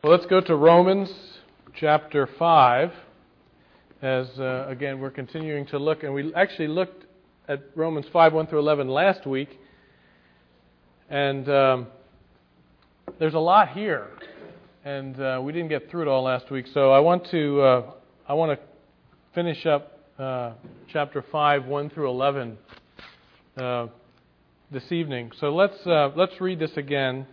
Well, let's go to Romans chapter 5, as again we're continuing to look, and we actually looked at Romans 5, 1 through 11 last week, and there's a lot here, and we didn't get through it all last week, so I want to finish up chapter 5, 1 through 11 this evening. So let's read this again.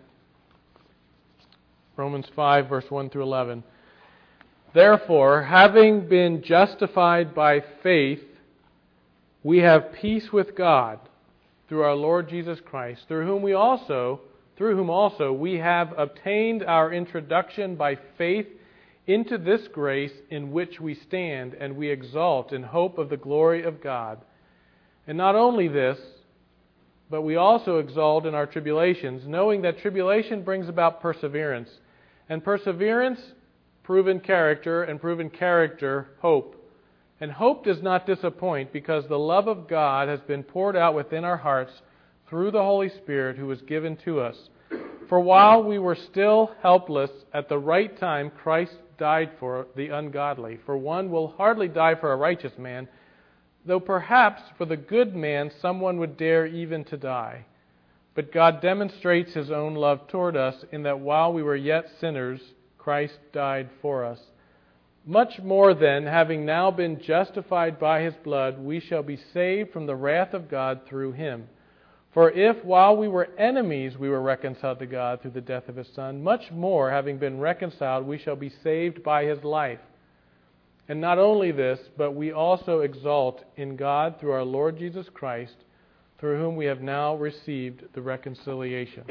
Romans 5, verse 1 through 11. Therefore, having been justified by faith, we have peace with God through our Lord Jesus Christ, through whom also we have obtained our introduction by faith into this grace in which we stand, and we exult in hope of the glory of God. And not only this, but we also exult in our tribulations, knowing that tribulation brings about perseverance, and perseverance, proven character, and proven character, hope. And hope does not disappoint, because the love of God has been poured out within our hearts through the Holy Spirit who was given to us. For while we were still helpless, at the right time Christ died for the ungodly. For one will hardly die for a righteous man, though perhaps for the good man someone would dare even to die. But God demonstrates His own love toward us in that while we were yet sinners, Christ died for us. Much more then, having now been justified by His blood, we shall be saved from the wrath of God through Him. For if, while we were enemies, we were reconciled to God through the death of His Son, much more, having been reconciled, we shall be saved by His life. And not only this, but we also exult in God through our Lord Jesus Christ, through whom we have now received the reconciliation.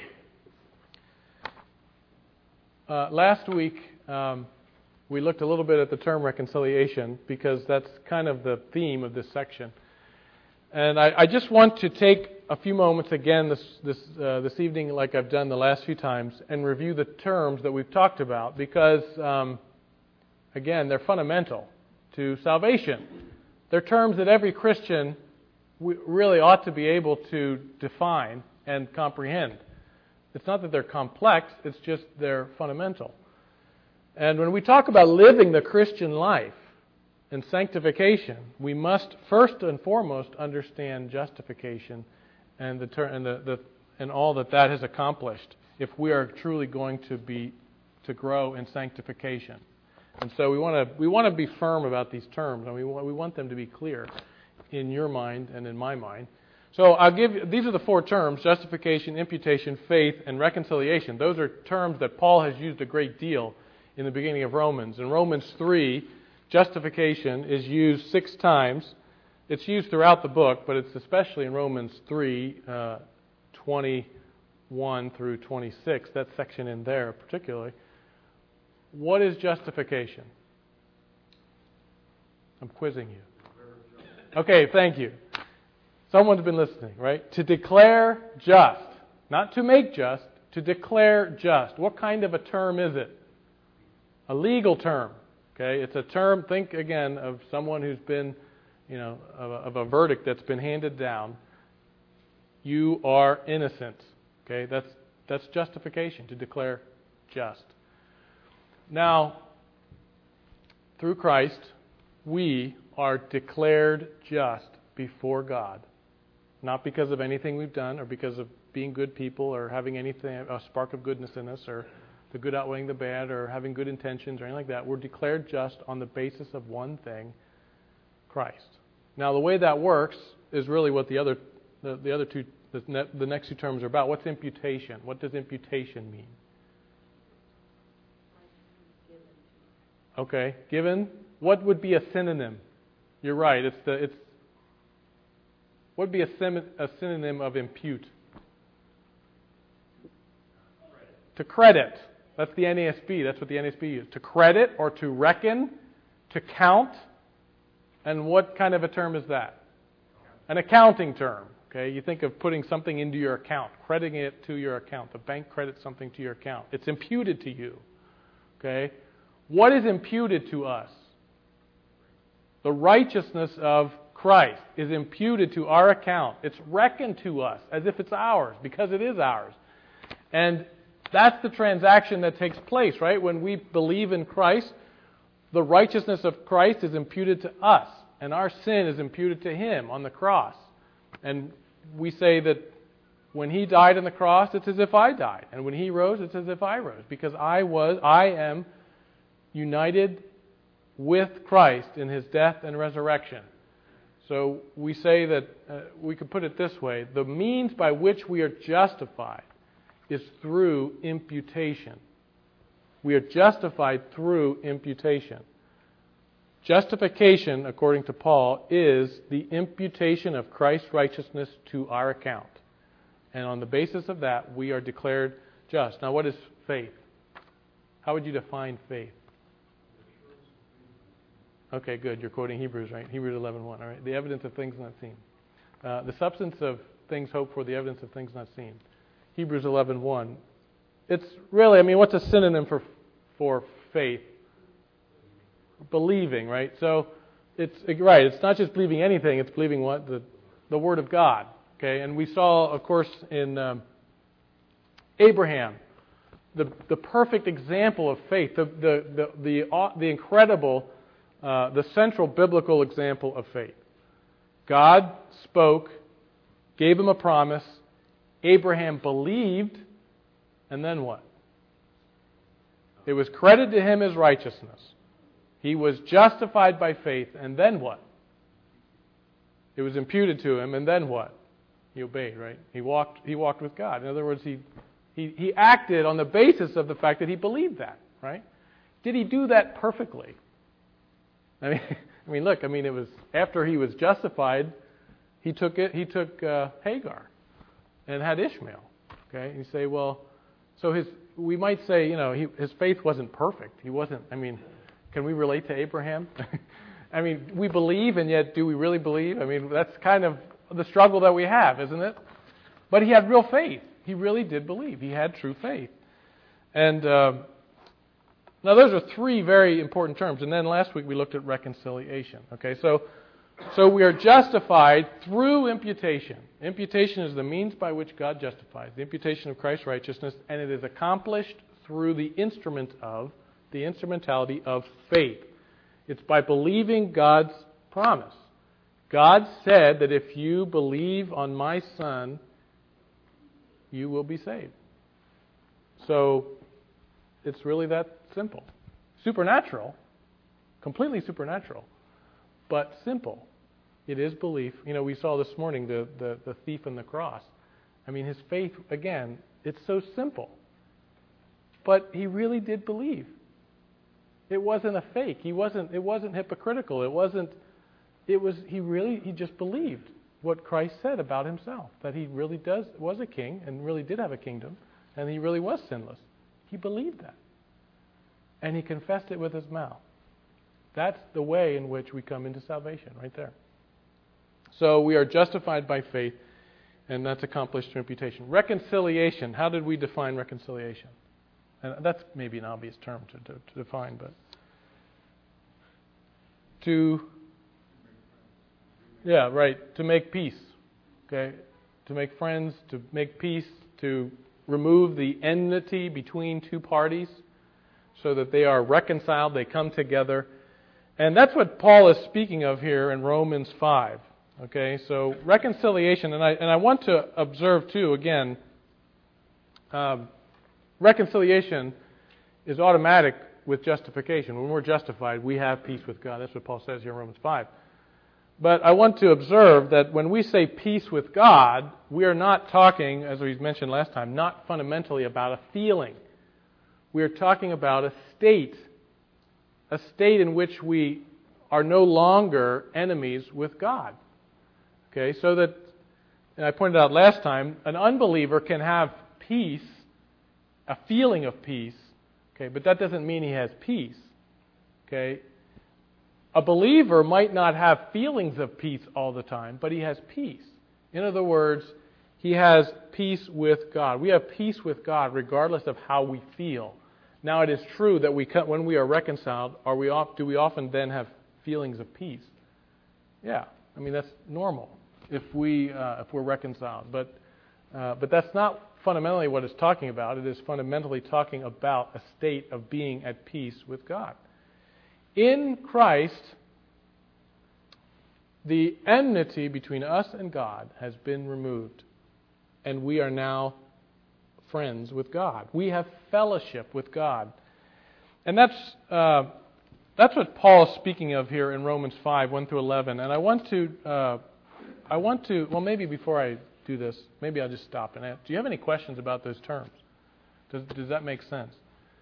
Last week, we looked a little bit at the term reconciliation, because that's kind of the theme of this section. And I just want to take a few moments again this evening, like I've done the last few times, and review the terms that we've talked about, because again, they're fundamental to salvation. They're terms that every Christian really ought to be able to define and comprehend. It's not that they're complex, it's just they're fundamental. And when we talk about living the Christian life and sanctification, we must first and foremost understand justification and and all that has accomplished, if we are truly going to grow in sanctification. And so we want to be firm about these terms, and we want them to be clear in your mind and in my mind. So these are the four terms: justification, imputation, faith, and reconciliation. Those are terms that Paul has used a great deal in the beginning of Romans. In Romans 3, justification is used 6 times. It's used throughout the book, but it's especially in Romans 3, 21 through 26, that section in there particularly. What is justification? I'm quizzing you. Okay, thank you. Someone's been listening, right? To declare just. Not to make just, to declare just. What kind of a term is it? A legal term. Okay, it's a term, think again of someone who's been, of a verdict that's been handed down. You are innocent. Okay, that's justification, to declare just. Now, through Christ, we are declared just before God. Not because of anything we've done, or because of being good people, or having a spark of goodness in us, or the good outweighing the bad, or having good intentions, or anything like that. We're declared just on the basis of one thing, Christ. Now, the way that works is really what the next two terms are about. What's imputation? What does imputation mean? Okay, given. What would be a synonym? You're right. What would be a synonym of impute? To credit. That's the NASB. That's what the NASB uses. To credit or to reckon, to count. And what kind of a term is that? An accounting term. Okay, you think of putting something into your account, crediting it to your account. The bank credits something to your account. It's imputed to you. Okay? What is imputed to us? The righteousness of Christ is imputed to our account. It's reckoned to us as if it's ours, because it is ours. And That's the transaction that takes place, right? When we believe in Christ, the righteousness of Christ is imputed to us, and our sin is imputed to Him on the cross. And we say that when He died on the cross, it's as if I died. And when He rose, it's as if I rose. Because I am united with Christ in His death and resurrection. So we say that, we could put it this way, the means by which we are justified is through imputation. We are justified through imputation. Justification, according to Paul, is the imputation of Christ's righteousness to our account. And on the basis of that, we are declared just. Now, what is faith? How would you define faith? Okay, good. You're quoting Hebrews, right? Hebrews 11:1. All right. The evidence of things not seen. The substance of things hoped for, the evidence of things not seen. Hebrews 11:1. It's really, what's a synonym for faith? Believing, right? So it's right. It's not just believing anything. It's believing what? The Word of God. Okay, and we saw, of course, in Abraham, the perfect example of faith, the incredible, the central biblical example of faith. God spoke, gave him a promise. Abraham believed, and then what? It was credited to him as righteousness. He was justified by faith, and then what? It was imputed to him, and then what? He obeyed, right? He walked with God. In other words, he acted on the basis of the fact that he believed that, right? Did he do that perfectly? Look, it was after he was justified, he took Hagar and had Ishmael. Okay, you say, well, so we might say, his faith wasn't perfect. He wasn't. Can we relate to Abraham? We believe, and yet do we really believe? That's kind of the struggle that we have, isn't it? But he had real faith. He really did believe. He had true faith. And now those are three very important terms. And then last week we looked at reconciliation. Okay, so we are justified through imputation. Imputation is the means by which God justifies, the imputation of Christ's righteousness, and it is accomplished through the instrumentality of faith. It's by believing God's promise. God said that if you believe on my Son, you will be saved. So it's really that simple. Supernatural, completely supernatural, but simple. It is belief. We saw this morning the thief on the cross. His faith, again, it's so simple. But he really did believe. It wasn't a fake. It wasn't hypocritical. He just believed what Christ said about himself, that he really was a king and really did have a kingdom, and he really was sinless. He believed that. And he confessed it with his mouth. That's the way in which we come into salvation, right there. So we are justified by faith, and that's accomplished through imputation. Reconciliation. How did we define reconciliation? And that's maybe an obvious term to define, but to make peace. Okay? To make friends, to make peace, to remove the enmity between two parties so that they are reconciled, they come together. And that's what Paul is speaking of here in Romans 5. Okay? So reconciliation, and I want to observe too, again, reconciliation is automatic with justification. When we're justified, we have peace with God. That's what Paul says here in Romans 5. But I want to observe that when we say peace with God, we are not talking, as we mentioned last time, not fundamentally about a feeling. We are talking about a state in which we are no longer enemies with God. Okay, so that, and I pointed out last time, an unbeliever can have peace, a feeling of peace, okay, but that doesn't mean he has peace. Okay? A believer might not have feelings of peace all the time, but he has peace. In other words, he has peace with God. We have peace with God regardless of how we feel. Now, it is true that when we are reconciled, do we often then have feelings of peace? Yeah, that's normal if we're reconciled. But that's not fundamentally what it's talking about. It is fundamentally talking about a state of being at peace with God. In Christ, the enmity between us and God has been removed, and we are now friends with God. We have fellowship with God. And that's what Paul is speaking of here in Romans 5, 1 through 11. And I want to, well, maybe before I do this, maybe I'll just stop and ask, do you have any questions about those terms? Does that make sense?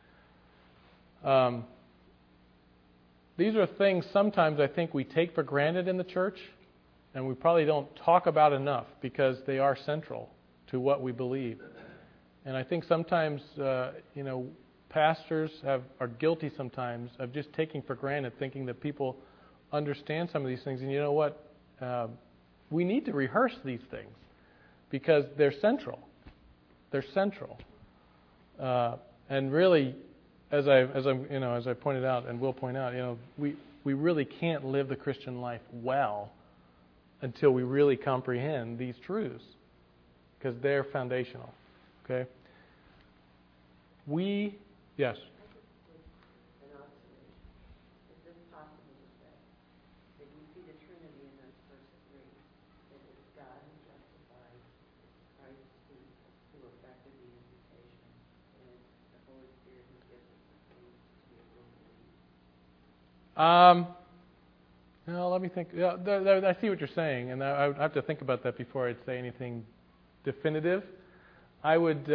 These are things sometimes I think we take for granted in the church, and we probably don't talk about enough because they are central to what we believe. And I think sometimes, pastors are guilty sometimes of just taking for granted, thinking that people understand some of these things. And you know what? We need to rehearse these things because they're central. They're central. And really, as I pointed out and will point out, we really can't live the Christian life well until we really comprehend these truths because they're foundational. Okay? Yes. An observation. Is this possible to say that you see the Trinity in those first three, that it's God who justifies Christ's people who effected the imputation, and it's the Holy Spirit who gives us the faith to be able to believe? No, let me think. Yeah, I see what you're saying, and I would have to think about that before I'd say anything definitive. I would.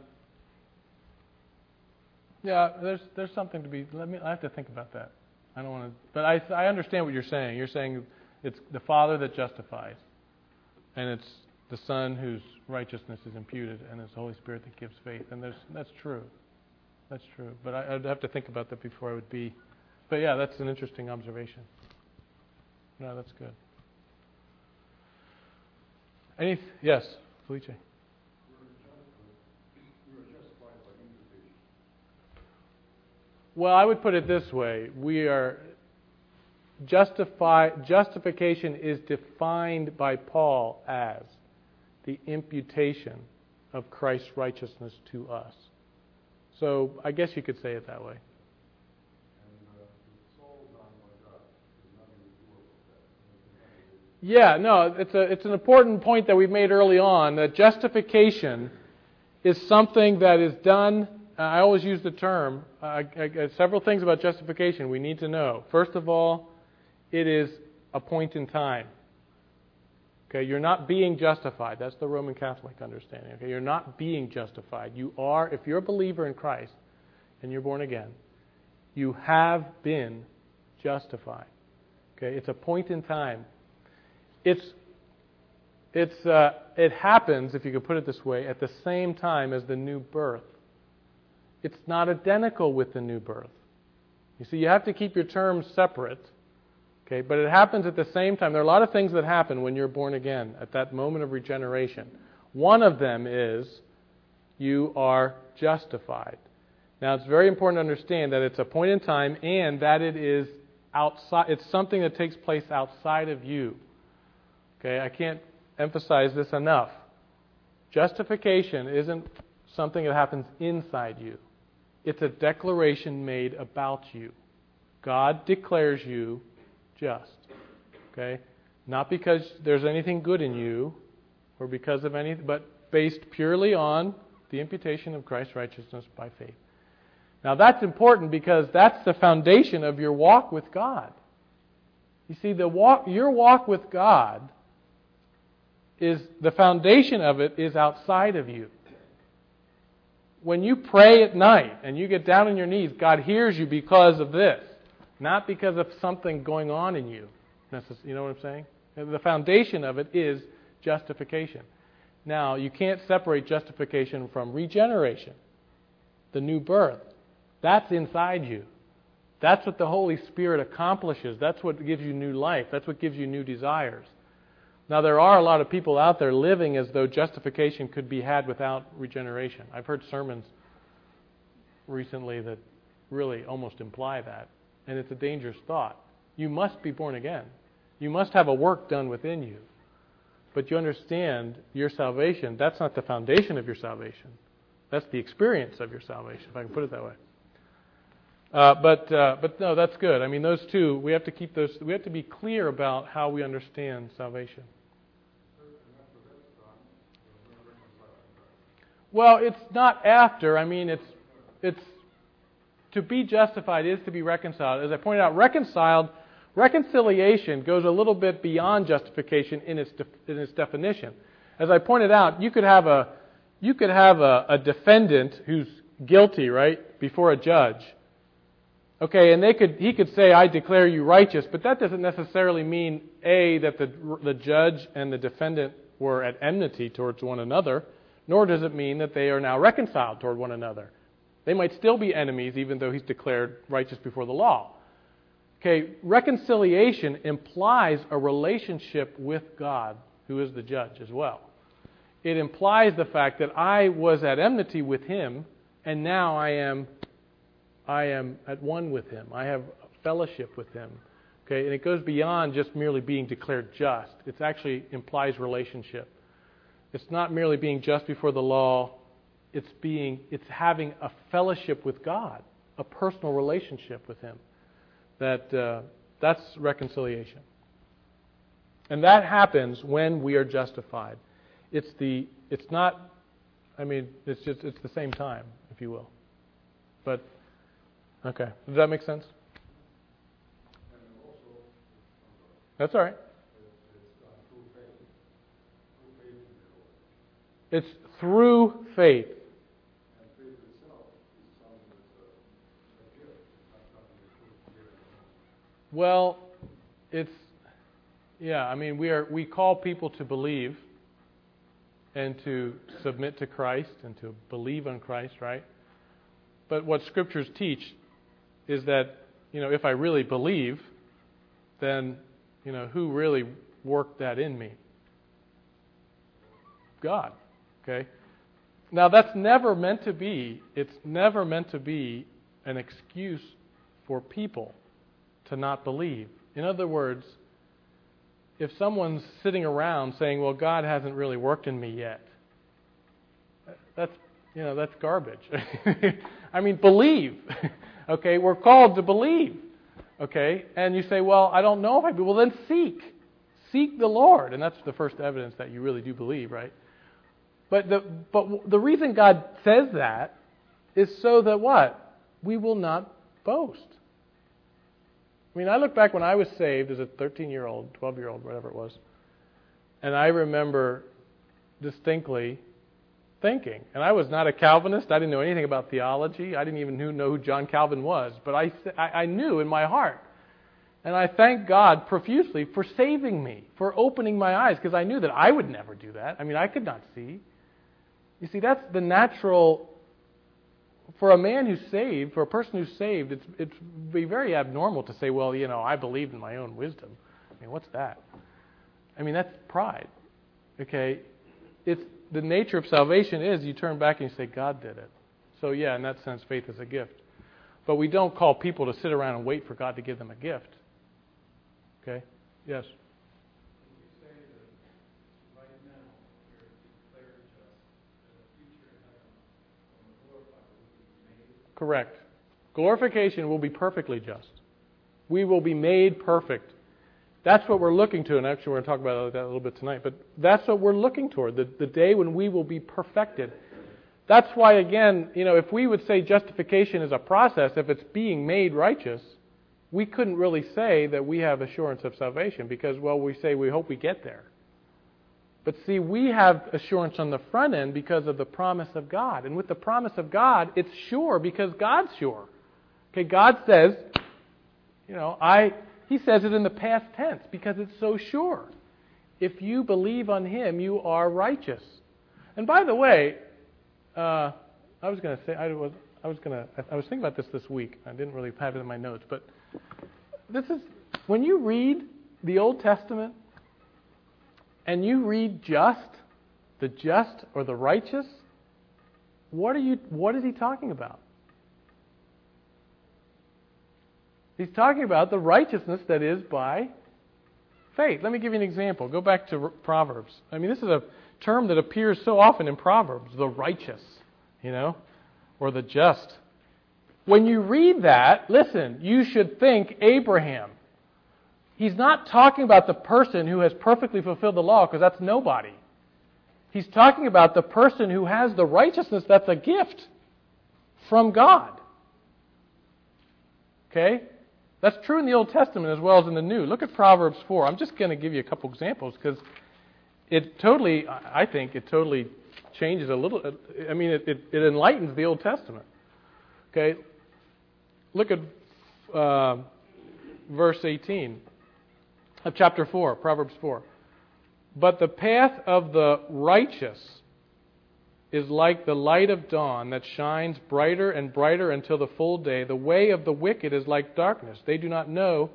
Yeah, there's something to be. I have to think about that. I don't want to, but I understand what you're saying. You're saying it's the Father that justifies, and it's the Son whose righteousness is imputed, and it's the Holy Spirit that gives faith. And that's true. That's true. But I'd have to think about that before I would be. But yeah, that's an interesting observation. No, that's good. Yes, Felice. Well, I would put it this way. We are justification is defined by Paul as the imputation of Christ's righteousness to us. So I guess you could say it that way. Yeah, no, it's an important point that we've made early on, that justification is something that is done. I always use the term, several things about justification we need to know. First of all, it is a point in time. Okay, you're not being justified. That's the Roman Catholic understanding. Okay, you're not being justified. You are, if you're a believer in Christ and you're born again, you have been justified. Okay, it's a point in time. It happens, if you could put it this way, at the same time as the new birth. It's not identical with the new birth. You see, you have to keep your terms separate, okay? But it happens at the same time. There are a lot of things that happen when you're born again, at that moment of regeneration. One of them is you are justified. Now, it's very important to understand that it's a point in time and that it is outside. It's something that takes place outside of you. Okay, I can't emphasize this enough. Justification isn't something that happens inside you. It's a declaration made about you. God declares you just. Okay? Not because there's anything good in you or because of anything, but based purely on the imputation of Christ's righteousness by faith. Now that's important because that's the foundation of your walk with God. You see, your walk with God is the foundation of it is outside of you. When you pray at night and you get down on your knees, God hears you because of this, not because of something going on in you. You know what I'm saying? The foundation of it is justification. Now, you can't separate justification from regeneration, the new birth. That's inside you. That's what the Holy Spirit accomplishes. That's what gives you new life. That's what gives you new desires. Now, there are a lot of people out there living as though justification could be had without regeneration. I've heard sermons recently that really almost imply that. And it's a dangerous thought. You must be born again. You must have a work done within you. but you understand your salvation. That's not the foundation of your salvation. That's the experience of your salvation, if I can put it that way. But no, that's good. I mean, those two, we have to keep those. We have to be clear about how we understand salvation. Well, it's not after. I mean, it's to be justified is to be reconciled. As I pointed out, reconciliation goes a little bit beyond justification in its definition. As I pointed out, you could have a defendant who's guilty, right, before a judge. Okay, and he could say, "I declare you righteous," but that doesn't necessarily mean that the judge and the defendant were at enmity towards one another, nor does it mean that they are now reconciled toward one another. They might still be enemies, even though he's declared righteous before the law. Okay, reconciliation implies a relationship with God, who is the judge as well. It implies the fact that I was at enmity with Him, and now I am at one with Him. I have fellowship with Him. Okay, and it goes beyond just merely being declared just. It actually implies relationship. It's not merely being just before the law. It's having a fellowship with God, a personal relationship with Him. That's reconciliation, and that happens when we are justified. It's the same time, if you will. But okay, does that make sense? That's all right. It's through faith. Well, we call people to believe and to submit to Christ and to believe on Christ, right? But what Scriptures teach is that, if I really believe, then, who really worked that in me? God. Okay? Now, it's never meant to be an excuse for people to not believe. In other words, if someone's sitting around saying, "Well, God hasn't really worked in me yet," that's garbage. I mean, believe. Okay, we're called to believe. Okay, and you say, "Well, I don't know if I believe." Well, then seek the Lord, and that's the first evidence that you really do believe, right? But the reason God says that is so that what? We will not boast. I mean, I look back when I was saved as a 13-year-old, 12-year-old, whatever it was, and I remember distinctly thinking, and I was not a Calvinist, I didn't know anything about theology, I didn't even know who John Calvin was, but I knew in my heart, and I thank God profusely for saving me, for opening my eyes, because I knew that I would never do that. I mean, I could not see. You see, that's the natural. For a man who's saved, for a person who's saved, it's be very abnormal to say, "Well, I believed in my own wisdom." I mean, what's that? I mean, that's pride. Okay? It's the nature of salvation is you turn back and you say, "God did it." So yeah, in that sense, faith is a gift. But we don't call people to sit around and wait for God to give them a gift. Okay? Yes? Correct. Glorification will be perfectly just. We will be made perfect. That's what we're looking to, and actually we're going to talk about that a little bit tonight, but that's what we're looking toward, the day when we will be perfected. That's why, again, if we would say justification is a process, if it's being made righteous, we couldn't really say that we have assurance of salvation because, we say we hope we get there. But see, we have assurance on the front end because of the promise of God. And with the promise of God, it's sure because God's sure. Okay, God says, He says it in the past tense because it's so sure. If you believe on Him, you are righteous. And by the way, I was thinking about this week. I didn't really have it in my notes, but this is when you read the Old Testament. And you read the just or the righteous, what is he talking about? He's talking about the righteousness that is by Faith. Let me give you an example. Go back to Proverbs. I mean, this is a term that appears so often in Proverbs, the righteous, or the just. When you read that, listen, you should think Abraham. He's not talking about the person who has perfectly fulfilled the law, because that's nobody. He's talking about the person who has the righteousness that's a gift from God. Okay? That's true in the Old Testament as well as in the New. Look at Proverbs 4. I'm just going to give you a couple examples because I think it totally changes a little. I mean, it enlightens the Old Testament. Okay? Look at verse 18 of chapter 4, Proverbs 4. But the path of the righteous is like the light of dawn that shines brighter and brighter until the full day. The way of the wicked is like darkness. They do not know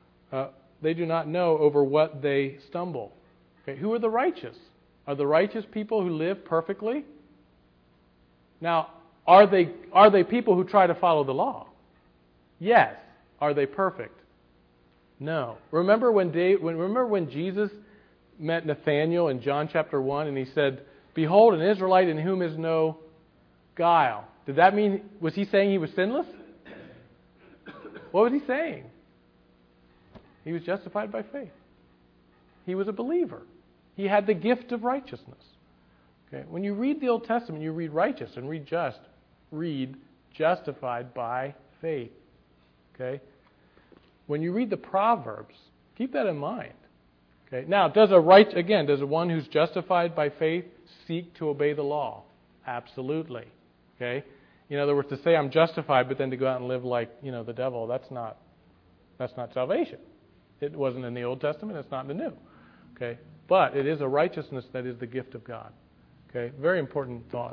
over what they stumble. Okay, who are the righteous? Are the righteous people who live perfectly? Now, are they people who try to follow the law? Yes. Are they perfect? No. Remember when Jesus met Nathanael in John chapter 1 and he said, "Behold, an Israelite in whom is no guile." Did that mean, was he saying he was sinless? What was he saying? He was justified by faith. He was a believer. He had the gift of righteousness. Okay? When you read the Old Testament, you read righteous and read just. Read justified by faith. Okay? When you read the Proverbs, keep that in mind. Okay? Now, does one who's justified by faith seek to obey the law? Absolutely. Okay? In other words, to say I'm justified, but then to go out and live like, the devil, that's not salvation. It wasn't in the Old Testament, it's not in the New. Okay? But it is a righteousness that is the gift of God. Okay? Very important thought.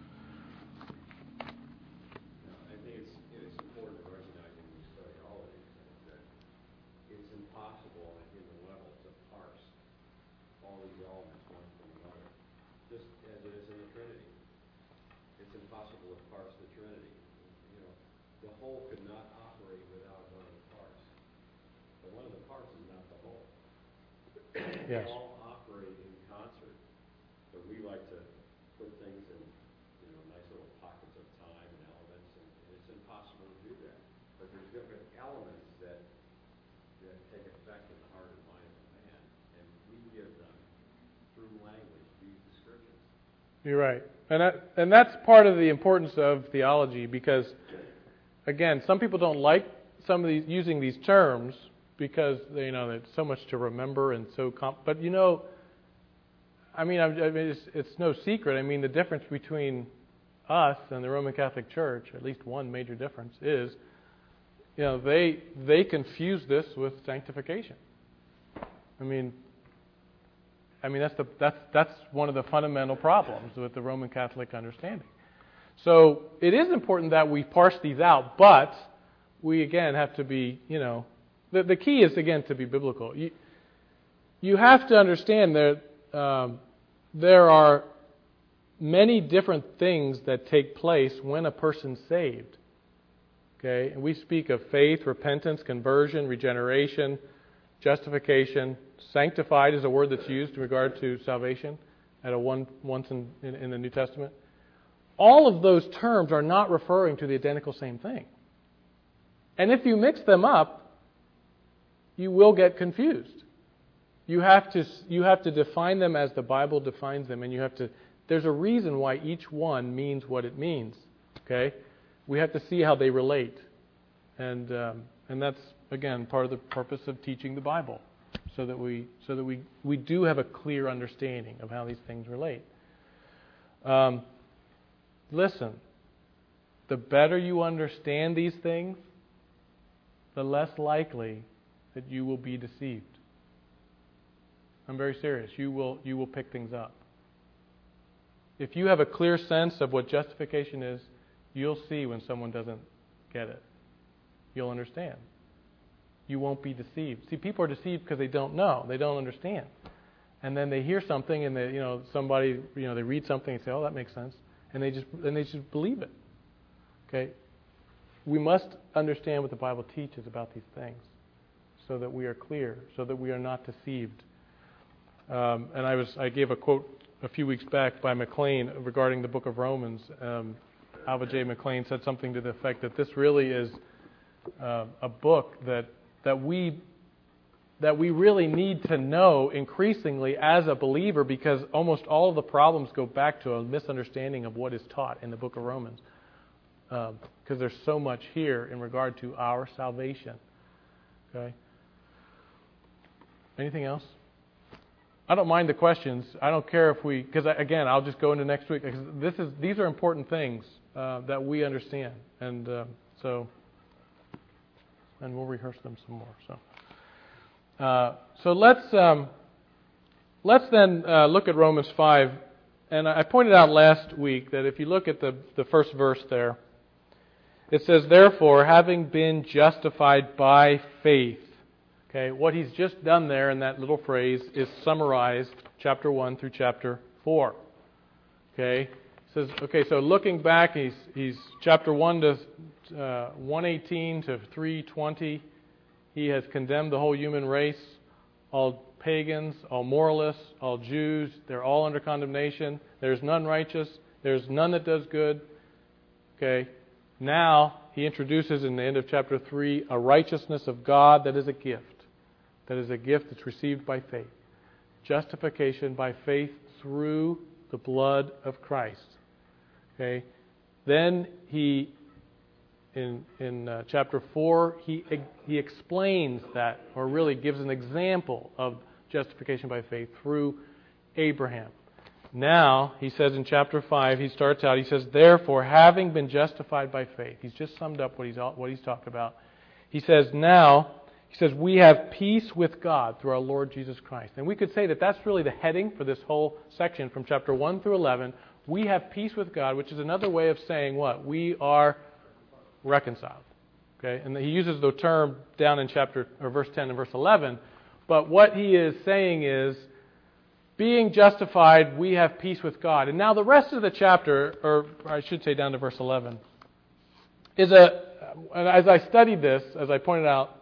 I think it's important to recognize when we study all of these things that it's impossible in the level to parse all these elements one from another, just as it is in the Trinity. It's impossible to parse the Trinity. The whole could not operate without one of the parts. But one of the parts is not the whole. Yes. They all operate in concert. But we like to put things in nice little pockets of time and elements, and it's impossible to do that. But there's different elements that take effect in the heart and mind of man, and we give them through language these descriptions. You're right. And that's part of the importance of theology because, again, some people don't like some of these using these terms because there's so much to remember and so but it's no secret. I mean, the difference between us and the Roman Catholic Church, at least one major difference, is they confuse this with sanctification. I mean that's one of the fundamental problems with the Roman Catholic understanding. So it is important that we parse these out, but we again have to be, the key is again to be biblical. You have to understand that there are many different things that take place when a person's saved. Okay, and we speak of faith, repentance, conversion, regeneration, justification. Sanctified is a word that's used in regard to salvation once in the New Testament. All of those terms are not referring to the identical same thing. And if you mix them up, you will get confused. You have to define them as the Bible defines them, and there's a reason why each one means what it means. Okay? We have to see how they relate. And that's, again, part of the purpose of teaching the Bible, so that we do have a clear understanding of how these things relate. Listen, the better you understand these things, the less likely that you will be deceived. I'm very serious. You will pick things up. If you have a clear sense of what justification is, you'll see when someone doesn't get it. You'll understand. You won't be deceived. See, people are deceived because they don't know. They don't understand. And then they hear something and they read something and say, "Oh, that makes sense." And they just believe it. Okay? We must understand what the Bible teaches about these things. so that we are clear, so that we are not deceived. And I gave a quote a few weeks back by McLean regarding the book of Romans. Alva J. McLean said something to the effect that this really is a book that we really need to know increasingly as a believer, because almost all of the problems go back to a misunderstanding of what is taught in the book of Romans. Because there's so much here in regard to our salvation. Okay. Anything else? I don't mind the questions. I don't care if because again, I'll just go into next week. These are important things that we understand, and we'll rehearse them some more. So let's then look at Romans 5, and I pointed out last week that if you look at the first verse there, it says, "Therefore, having been justified by faith." Okay, what he's just done there in that little phrase is summarized chapter 1 through chapter 4. Okay, says, okay, so looking back, he's chapter 1 to 118 to 320. He has condemned the whole human race, all pagans, all moralists, all Jews. They're all under condemnation. There's none righteous. There's none that does good. Okay, now he introduces in the end of chapter 3 a righteousness of God that is a gift. That is a gift that's received by faith. Justification by faith through the blood of Christ. Okay. Then he, in chapter 4, he explains that, or really gives an example of justification by faith through Abraham. Now, he says in chapter 5, he starts out, he says, "Therefore, having been justified by faith," he's just summed up what he's talked about. He says, "We have peace with God through our Lord Jesus Christ." And we could say that that's really the heading for this whole section from chapter 1 through 11. We have peace with God, which is another way of saying what? We are reconciled. Okay? And he uses the term down in verse 10 and verse 11. But what he is saying is, being justified, we have peace with God. And now the rest of the chapter, or I should say down to verse 11, as I studied this, as I pointed out,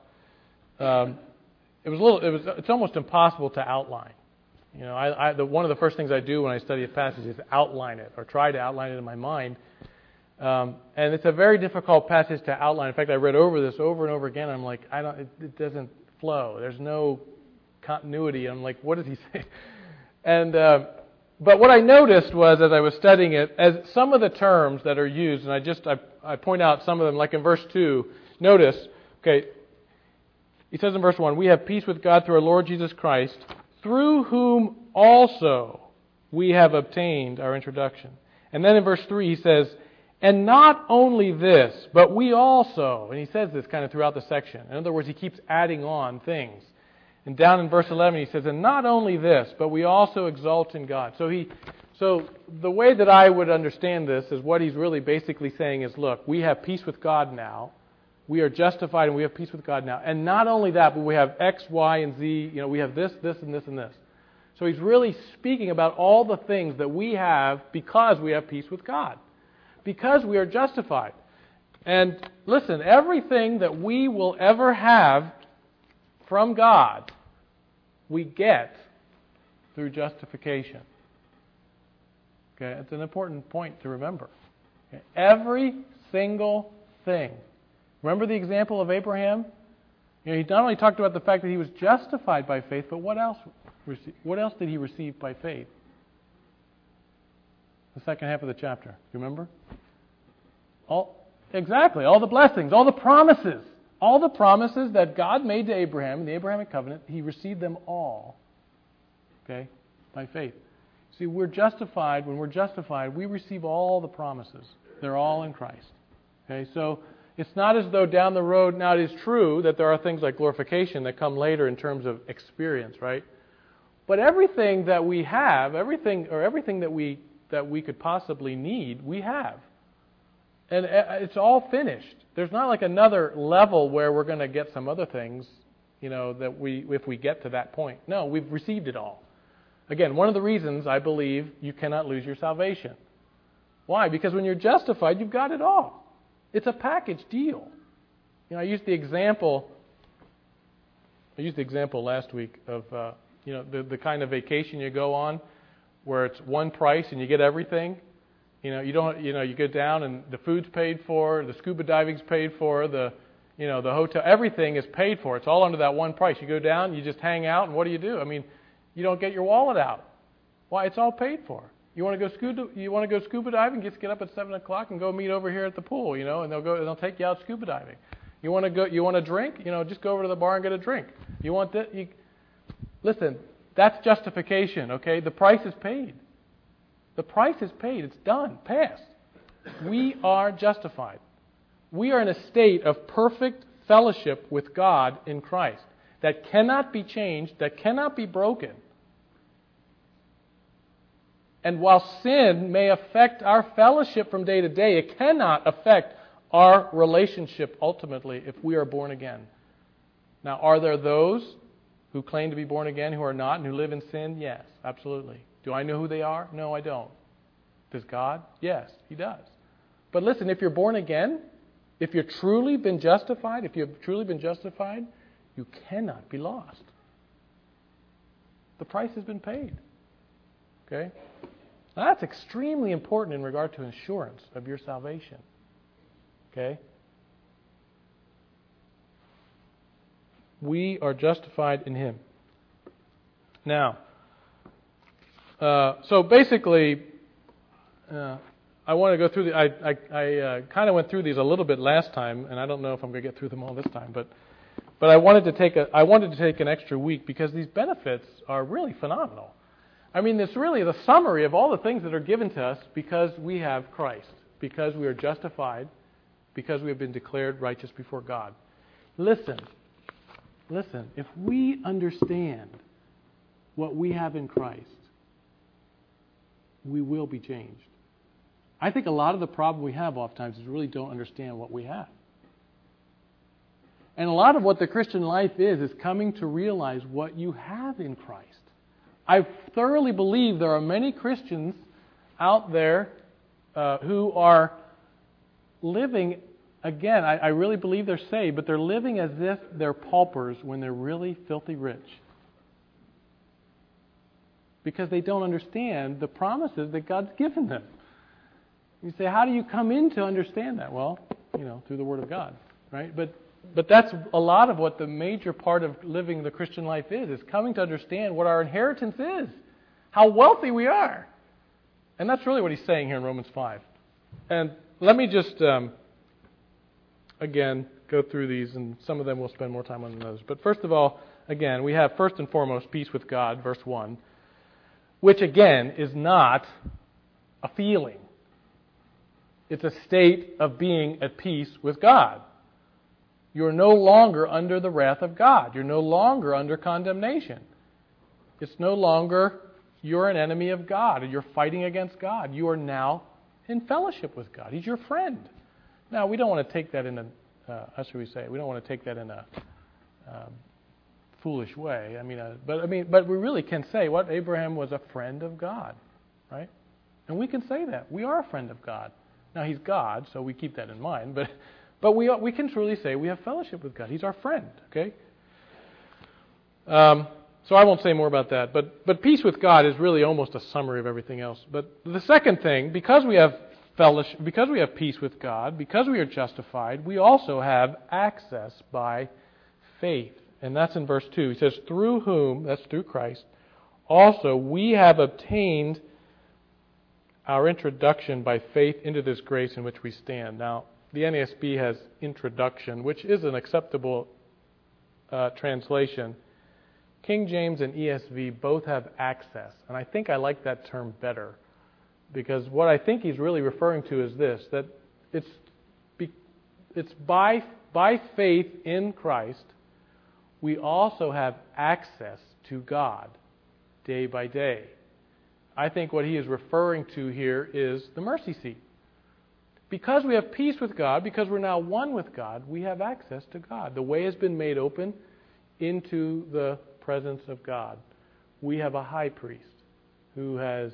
it's almost impossible to outline. You know, one of the first things I do when I study a passage is outline it, or try to outline it in my mind. And it's a very difficult passage to outline. In fact, I read over this over and over again. I'm like, it doesn't flow. There's no continuity. I'm like, what does he say? And but what I noticed was, as I was studying it, as some of the terms that are used, and I point out some of them, like in verse 2. Notice, okay. He says in verse 1, "We have peace with God through our Lord Jesus Christ, through whom also we have obtained our introduction." And then in verse 3 he says, "And not only this, but we also," and he says this kind of throughout the section. In other words, he keeps adding on things. And down in verse 11 he says, "And not only this, but we also exult in God." So the way that I would understand this is what he's really basically saying is, look, we have peace with God now. We are justified and we have peace with God now. And not only that, but we have X, Y, and Z. You know, we have this, this, and this, and this. So he's really speaking about all the things that we have because we have peace with God. Because we are justified. And listen, everything that we will ever have from God, we get through justification. Okay, it's an important point to remember. Okay? Every single thing. Remember the example of Abraham? You know, he not only talked about the fact that he was justified by faith, but what else did he receive by faith? The second half of the chapter. Do you remember? All the blessings, all the promises. All the promises that God made to Abraham in the Abrahamic covenant, he received them all. Okay? By faith. See, we're justified. When we're justified, we receive all the promises. They're all in Christ. Okay? So it's not as though down the road, now it is true that there are things like glorification that come later in terms of experience, right? But everything that we have, everything that we could possibly need, we have. And it's all finished. There's not like another level where we're going to get some other things, you know, if we get to that point. No, we've received it all. Again, one of the reasons I believe you cannot lose your salvation. Why? Because when you're justified, you've got it all. It's a package deal. You know, I used the example I used the example last week of the kind of vacation you go on where it's one price and you get everything. You get down and the food's paid for, the scuba diving's paid for, the hotel, everything is paid for. It's all under that one price. You go down, you just hang out, and what do? You don't get your wallet out. Why? It's all paid for. You want to go scuba diving? Just get up at 7 o'clock and go meet over here at the pool, and they'll take you out scuba diving. You want a drink? Just go over to the bar and get a drink. You want that? Listen, that's justification, okay? The price is paid. The price is paid. It's done. Passed. We are justified. We are in a state of perfect fellowship with God in Christ that cannot be changed, that cannot be broken. And while sin may affect our fellowship from day to day, it cannot affect our relationship ultimately if we are born again. Now, are there those who claim to be born again who are not and who live in sin? Yes, absolutely. Do I know who they are? No, I don't. Does God? Yes, He does. But listen, if you're born again, if you've truly been justified, you cannot be lost. The price has been paid. Okay? Now, that's extremely important in regard to assurance of your salvation. Okay? We are justified in Him. Now, so basically, I want to go through I kind of went through these a little bit last time, and I don't know if I'm going to get through them all this time, but I wanted to take an extra week because these benefits are really phenomenal. It's really the summary of all the things that are given to us because we have Christ, because we are justified, because we have been declared righteous before God. Listen, if we understand what we have in Christ, we will be changed. I think a lot of the problem we have oftentimes is we really don't understand what we have. And a lot of what the Christian life is coming to realize what you have in Christ. I thoroughly believe there are many Christians out there who are living, again, I really believe they're saved, but they're living as if they're paupers when they're really filthy rich. Because they don't understand the promises that God's given them. You say, how do you come in to understand that? Well, through the Word of God, right? But that's a lot of what the major part of living the Christian life is coming to understand what our inheritance is, how wealthy we are. And that's really what he's saying here in Romans 5. And let me just, again, go through these, and some of them we'll spend more time on than others. But first of all, again, we have first and foremost peace with God, verse 1, which again is not a feeling. It's a state of being at peace with God. You're no longer under the wrath of God. You're no longer under condemnation. It's no longer you're an enemy of God and you're fighting against God. You are now in fellowship with God. He's your friend. Now, we don't want to take that in we don't want to take that in a foolish way. But we really can say what Abraham was a friend of God, right? And we can say that we are a friend of God. Now, He's God, so we keep that in mind. But we can truly say we have fellowship with God. He's our friend. Okay. So I won't say more about that. But peace with God is really almost a summary of everything else. But the second thing, because we have fellowship, because we have peace with God, because we are justified, we also have access by faith. And that's in verse 2. He says, through whom, that's through Christ, also we have obtained our introduction by faith into this grace in which we stand. Now, the NASB has introduction, which is an acceptable translation. King James and ESV both have access. And I think I like that term better. Because what I think he's really referring to is this, that it's by faith in Christ, we also have access to God day by day. I think what he is referring to here is the mercy seat. Because we have peace with God, because we're now one with God, we have access to God. The way has been made open into the presence of God. We have a high priest who has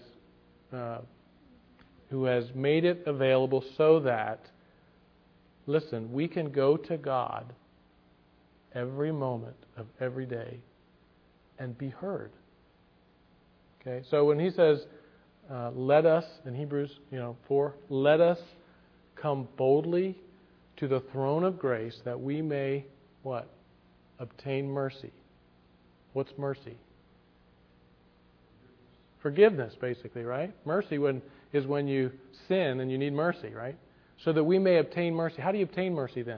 made it available so that, listen, we can go to God every moment of every day and be heard. Okay, so when he says, let us, in Hebrews 4, let us come boldly to the throne of grace that we may, what? Obtain mercy. What's mercy? Forgiveness, basically, right? Mercy is when you sin and you need mercy, right? So that we may obtain mercy. How do you obtain mercy then?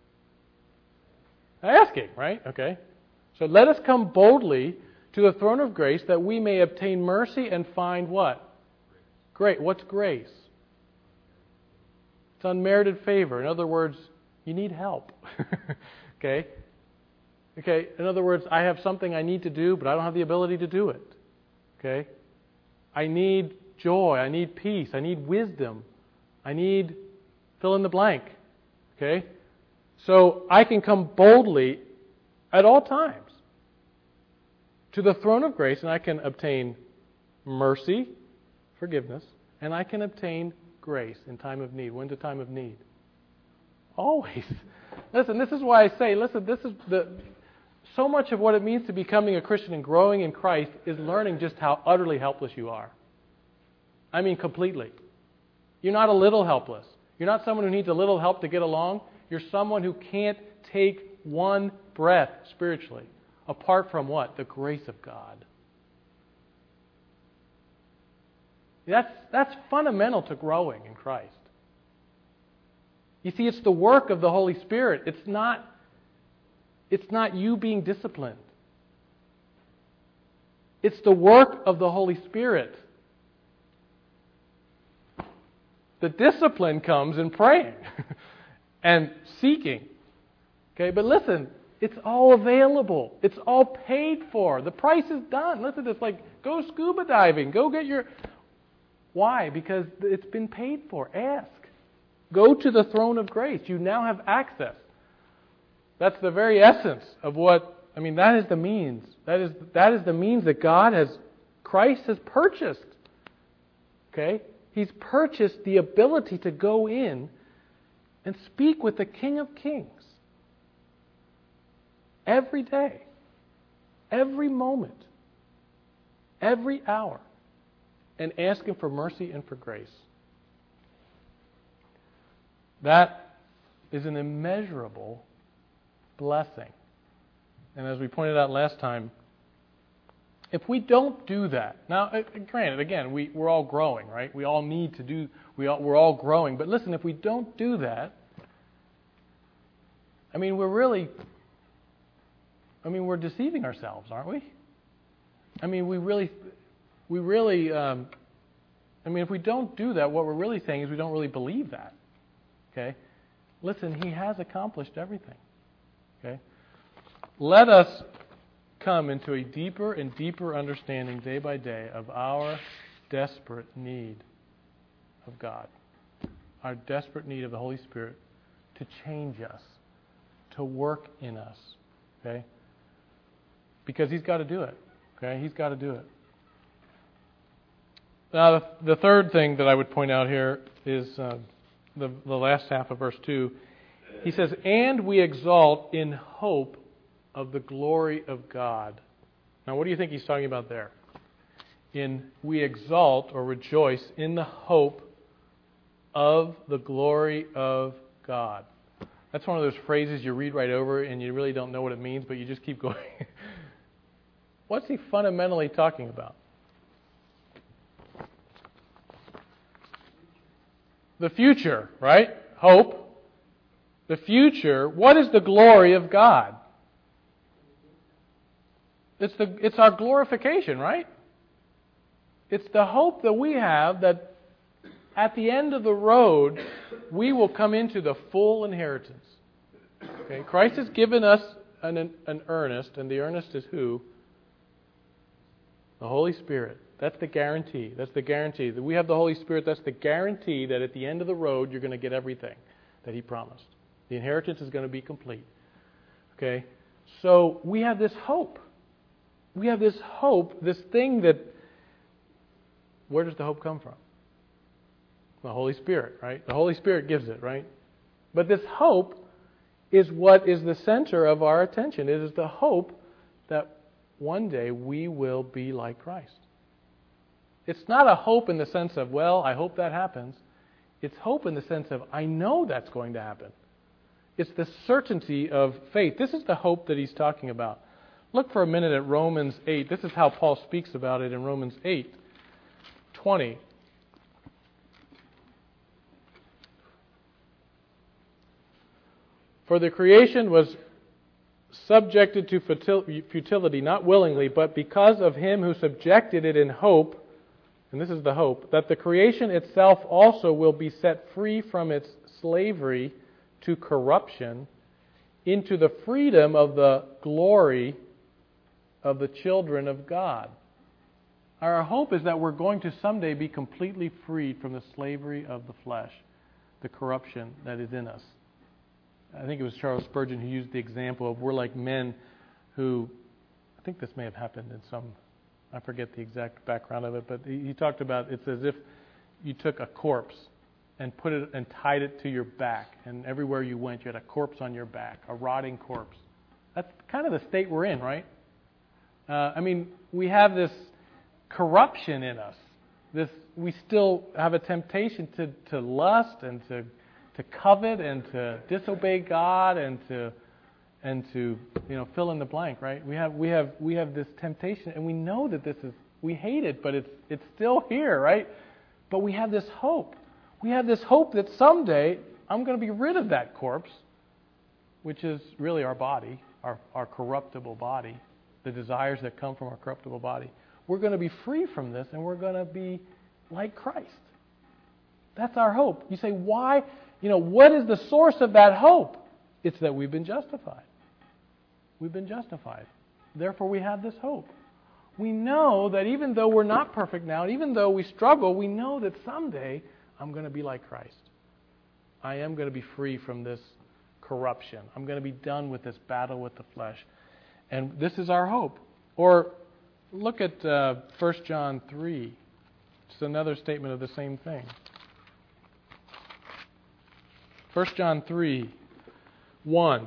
Asking, right? Okay. So let us come boldly to the throne of grace that we may obtain mercy and find what? Great. What's grace? It's unmerited favor. In other words, you need help. Okay? Okay, in other words, I have something I need to do, but I don't have the ability to do it. Okay? I need joy. I need peace. I need wisdom. I need fill in the blank. Okay? So I can come boldly at all times to the throne of grace and I can obtain mercy, forgiveness, and I can obtain grace in time of need. When's a time of need? Always. Listen, this is why I say, so much of what it means to becoming a Christian and growing in Christ is learning just how utterly helpless you are. I mean, completely. You're not a little helpless. You're not someone who needs a little help to get along. You're someone who can't take one breath spiritually apart from what? The grace of God. That's fundamental to growing in Christ. You see, it's the work of the Holy Spirit. It's not you being disciplined. It's the work of the Holy Spirit. The discipline comes in praying and seeking. Okay, but listen, it's all available. It's all paid for. The price is done. Listen, it's like, go scuba diving. Go get your... Why? Because it's been paid for. Ask. Go to the throne of grace. You now have access. That's the very essence of what... I mean, that is the means. That is the means that Christ has purchased. Okay? He's purchased the ability to go in and speak with the King of Kings. Every day. Every moment. Every hour. And ask Him for mercy and for grace. That is an immeasurable blessing. And as we pointed out last time, if we don't do that, now granted, again, we're all growing, right? We all need to do, we're all growing. But listen, if we don't do that, I mean, we're deceiving ourselves, aren't we? I mean, if we don't do that, what we're really saying is we don't really believe that. Okay? Listen, He has accomplished everything. Okay? Let us come into a deeper and deeper understanding day by day of our desperate need of God. Our desperate need of the Holy Spirit to change us, to work in us. Okay? Because He's got to do it. Okay? He's got to do it. Now, the third thing that I would point out here is the last half of verse 2. He says, and we exalt in hope of the glory of God. Now, what do you think he's talking about there? We exalt or rejoice in the hope of the glory of God. That's one of those phrases you read right over and you really don't know what it means, but you just keep going. What's he fundamentally talking about? The future, right? Hope. The future. What is the glory of God? It's our glorification, right? It's the hope that we have that at the end of the road, we will come into the full inheritance. Okay? Christ has given us an earnest, and the earnest is who? The Holy Spirit. That's the guarantee. That's the guarantee. That we have the Holy Spirit, that's the guarantee that at the end of the road, you're going to get everything that He promised. The inheritance is going to be complete. Okay? So we have this hope. We have this hope, this thing that... Where does the hope come from? The Holy Spirit, right? The Holy Spirit gives it, right? But this hope is what is the center of our attention. It is the hope that one day we will be like Christ. It's not a hope in the sense of, well, I hope that happens. It's hope in the sense of, I know that's going to happen. It's the certainty of faith. This is the hope that he's talking about. Look for a minute at Romans 8. This is how Paul speaks about it in Romans 8:20. For the creation was subjected to futility, not willingly, but because of him who subjected it in hope, and this is the hope, that the creation itself also will be set free from its slavery to corruption into the freedom of the glory of the children of God. Our hope is that we're going to someday be completely freed from the slavery of the flesh, the corruption that is in us. I think it was Charles Spurgeon who used the example of we're like men who, I think this may have happened in some, I forget the exact background of it, but he talked about it's as if you took a corpse and put it and tied it to your back, and everywhere you went you had a corpse on your back, a rotting corpse. That's kind of the state we're in, right? We have this corruption in us. We still have a temptation to lust and to covet and to disobey God and to fill in the blank, right? We have this temptation, and we know that we hate it, but it's still here, right? But we have this hope. We have this hope that someday I'm going to be rid of that corpse, which is really our body, our corruptible body, the desires that come from our corruptible body. We're going to be free from this, and we're going to be like Christ. That's our hope. You say, why? What is the source of that hope? It's that we've been justified. We've been justified. Therefore, we have this hope. We know that even though we're not perfect now, and even though we struggle, we know that someday I'm going to be like Christ. I am going to be free from this corruption. I'm going to be done with this battle with the flesh. And this is our hope. Or look at 1 John 3. It's another statement of the same thing. 1 John 3, 1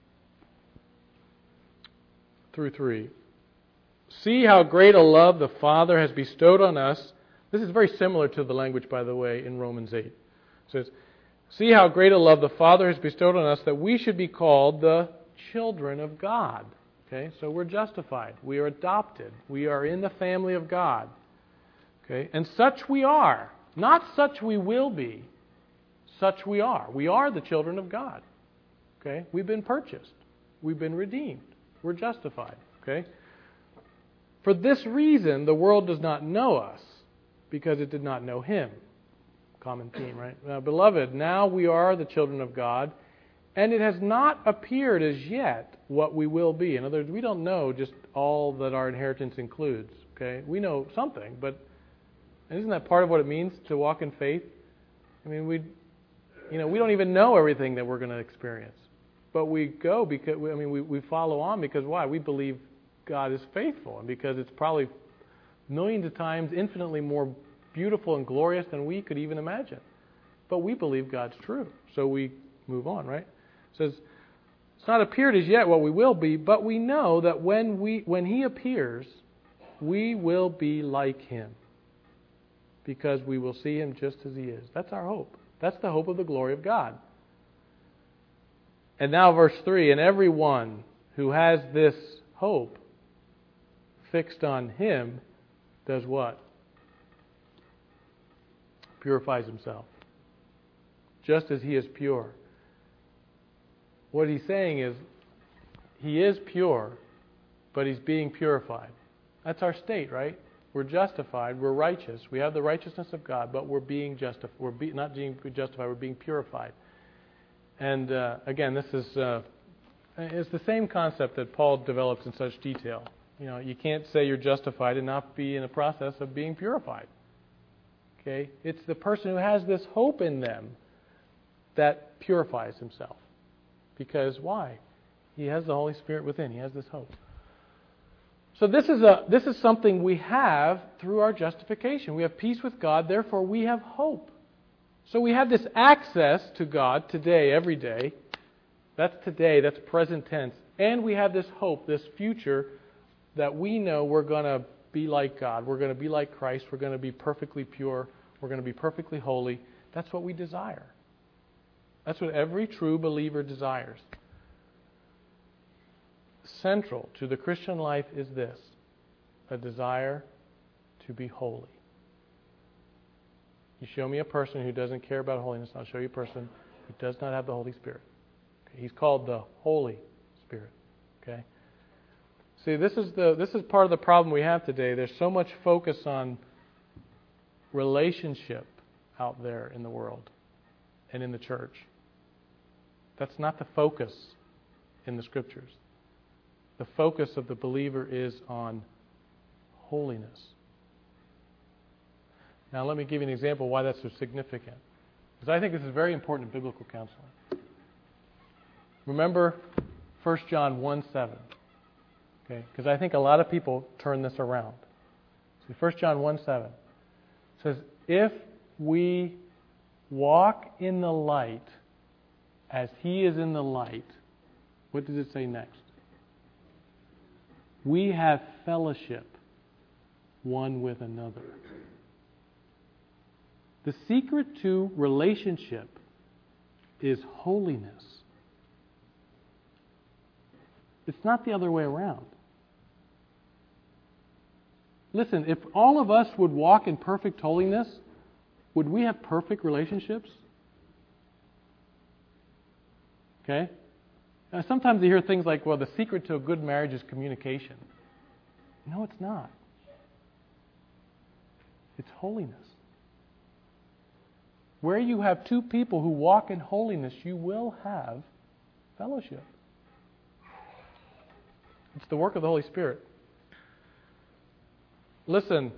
through 3. See how great a love the Father has bestowed on us. This is very similar to the language, by the way, in Romans 8. It says, see how great a love the Father has bestowed on us that we should be called the children of God. Okay, so we're justified. We are adopted. We are in the family of God. Okay, and such we are. Not such we will be. Such we are. We are the children of God. Okay, we've been purchased. We've been redeemed. We're justified. Okay. For this reason, the world does not know us, because it did not know Him. Common theme, right? Beloved, now we are the children of God, and it has not appeared as yet what we will be. In other words, we don't know just all that our inheritance includes. Okay, we know something, but isn't that part of what it means to walk in faith? We don't even know everything that we're going to experience, but we go because we follow on because why? We believe God is faithful, and because it's probably millions of times infinitely more beautiful and glorious than we could even imagine. But we believe God's true, so we move on, right? It says, it's not appeared as yet what we will be, but we know that when He appears, we will be like Him, because we will see Him just as He is. That's our hope. That's the hope of the glory of God. And now verse 3, and everyone who has this hope fixed on Him does what? Purifies himself, just as He is pure. What he's saying is, He is pure, but He's being purified. That's our state, right? We're justified, we're righteous, we have the righteousness of God, but we're being justified. We're not being justified, we're being purified. And again, this is it's the same concept that Paul develops in such detail. You can't say you're justified and not be in the process of being purified. Okay? It's the person who has this hope in them that purifies himself. Because why? He has the Holy Spirit within. He has this hope. So this is something we have through our justification. We have peace with God, therefore we have hope. So we have this access to God today, every day, That's today. That's present tense. And we have this hope, this future, that we know we're going to be like God. We're going to be like Christ. We're going to be perfectly pure. We're going to be perfectly holy. That's what we desire. That's what every true believer desires. Central to the Christian life is this: a desire to be holy. You show me a person who doesn't care about holiness, I'll show you a person who does not have the Holy Spirit. Okay? He's called the Holy Spirit. Okay? See, this is part of the problem we have today. There's so much focus on relationship out there in the world and in the church. That's not the focus in the Scriptures. The focus of the believer is on holiness. Now let me give you an example why that's so significant. Because I think this is very important in biblical counseling. Remember 1 John 1:7. Okay? Because I think a lot of people turn this around. See, 1 John 1:7 says, if we walk in the light as He is in the light, what does it say next? We have fellowship one with another. The secret to relationship is holiness. It's not the other way around. Listen, if all of us would walk in perfect holiness, would we have perfect relationships? Okay? Now, sometimes you hear things like, well, the secret to a good marriage is communication. No, it's not. It's holiness. Where you have two people who walk in holiness, you will have fellowship. It's the work of the Holy Spirit. Listen,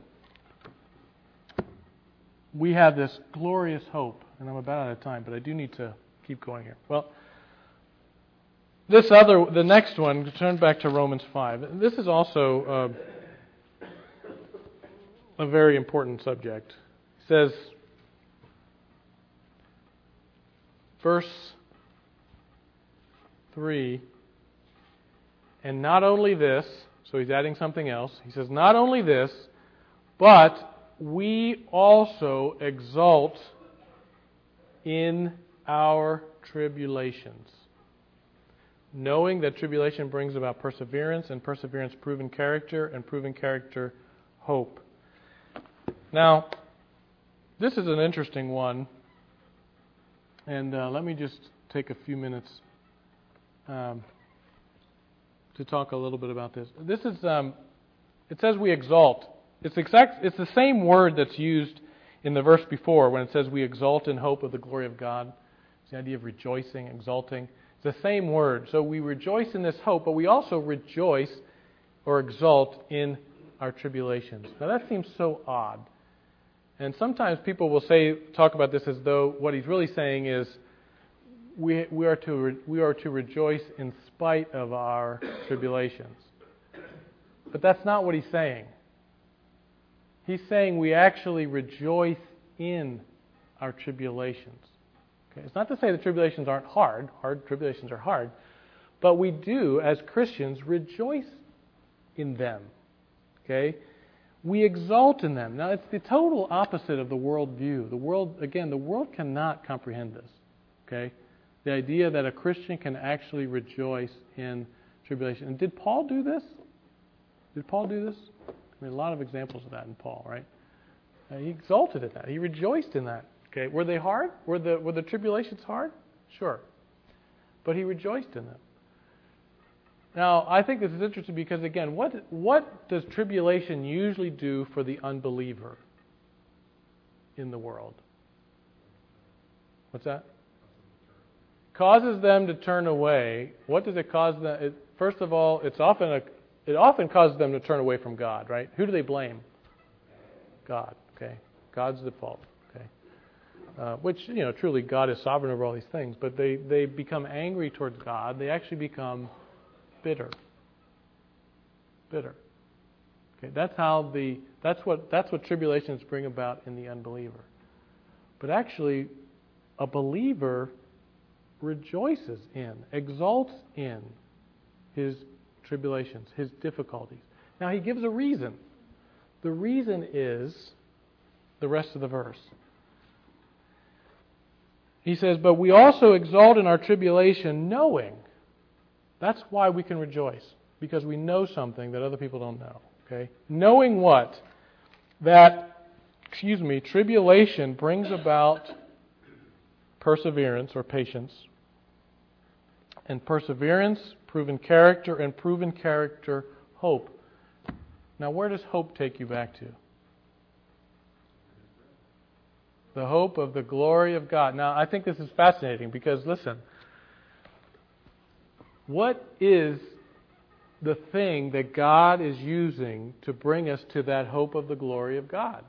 we have this glorious hope, and I'm about out of time, but I do need to keep going here. Well, the next one, turn back to Romans 5. This is also a very important subject. It says, verse 3, and not only this, so he's adding something else. He says, not only this, but we also exult in our tribulations, knowing that tribulation brings about perseverance, and perseverance proven character, and proven character hope. Now, this is an interesting one, and let me just take a few minutes to talk a little bit about this. This is, it says we exalt. It's the same word that's used in the verse before when it says we exalt in hope of the glory of God. It's the idea of rejoicing, exalting. It's the same word. So we rejoice in this hope, but we also rejoice or exult in our tribulations. Now that seems so odd. And sometimes people will talk about this as though what he's really saying is we are to rejoice in spite of our tribulations. But that's not what he's saying. He's saying we actually rejoice in our tribulations. Okay? It's not to say the tribulations aren't hard. Hard tribulations are hard. But we do, as Christians, rejoice in them. Okay? We exult in them. Now, it's the total opposite of the world view. The world cannot comprehend this. Okay? The idea that a Christian can actually rejoice in tribulation. And did Paul do this? Did Paul do this? I mean, a lot of examples of that in Paul, right? He exulted in that. He rejoiced in that. Okay, were they hard? Were the tribulations hard? Sure. But he rejoiced in them. Now, I think this is interesting because, again, what does tribulation usually do for the unbeliever in the world? What's that? Causes them to turn away. What does it cause them? First of all, it often causes them to turn away from God, right? Who do they blame? God, okay? God's the fault, okay? Which, truly God is sovereign over all these things, but they become angry towards God. They actually become bitter. Bitter. Okay, that's what tribulations bring about in the unbeliever. But actually, a believer rejoices in, exalts in his tribulations, his difficulties. Now he gives a reason. The reason is the rest of the verse. He says, but we also exalt in our tribulation knowing. That's why we can rejoice. Because we know something that other people don't know. Okay? Knowing what? That, tribulation brings about perseverance or patience. And perseverance, proven character, and proven character, hope. Now, where does hope take you back to? The hope of the glory of God. Now, I think this is fascinating because, listen, what is the thing that God is using to bring us to that hope of the glory of God?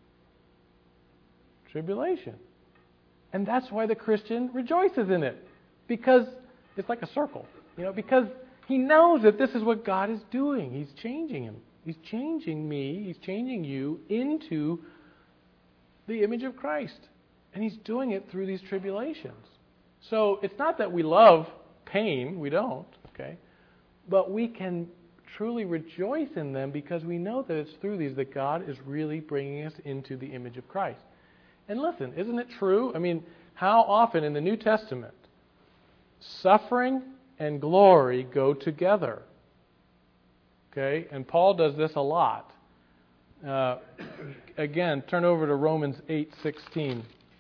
Tribulation. And that's why the Christian rejoices in it. Because it's like a circle. Because he knows that this is what God is doing. He's changing him. He's changing me. He's changing you into the image of Christ. And he's doing it through these tribulations. So it's not that we love pain. We don't. Okay? But we can truly rejoice in them because we know that it's through these that God is really bringing us into the image of Christ. And listen, isn't it true? I mean, how often in the New Testament suffering and glory go together? Okay? And Paul does this a lot. Again, turn over to Romans 8:16.